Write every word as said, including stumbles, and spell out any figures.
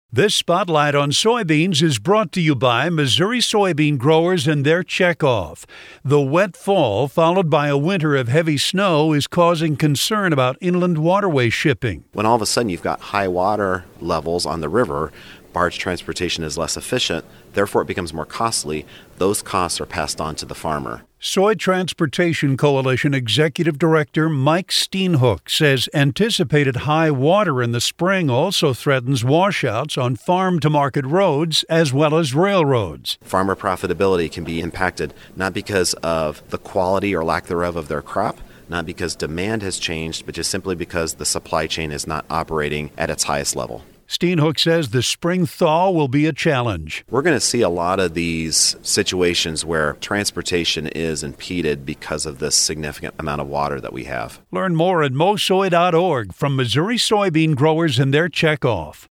This spotlight on soybeans is brought to you by Missouri soybean growers and their checkoff. The wet fall, followed by a winter of heavy snow, is causing concern about inland waterway shipping. When all of a sudden you've got high water levels on the river, barge transportation is less efficient, therefore it becomes more costly. Those costs are passed on to the farmer. Soy Transportation Coalition Executive Director Mike Steenhoek says anticipated high water in the spring also threatens washouts on farm-to-market roads as well as railroads. Farmer profitability can be impacted not because of the quality or lack thereof of their crop, not because demand has changed, but just simply because the supply chain is not operating at its highest level. Steenhoek says the spring thaw will be a challenge. We're going to see a lot of these situations where transportation is impeded because of this significant amount of water that we have. Learn more at mosoy dot org from Missouri soybean growers and their checkoff.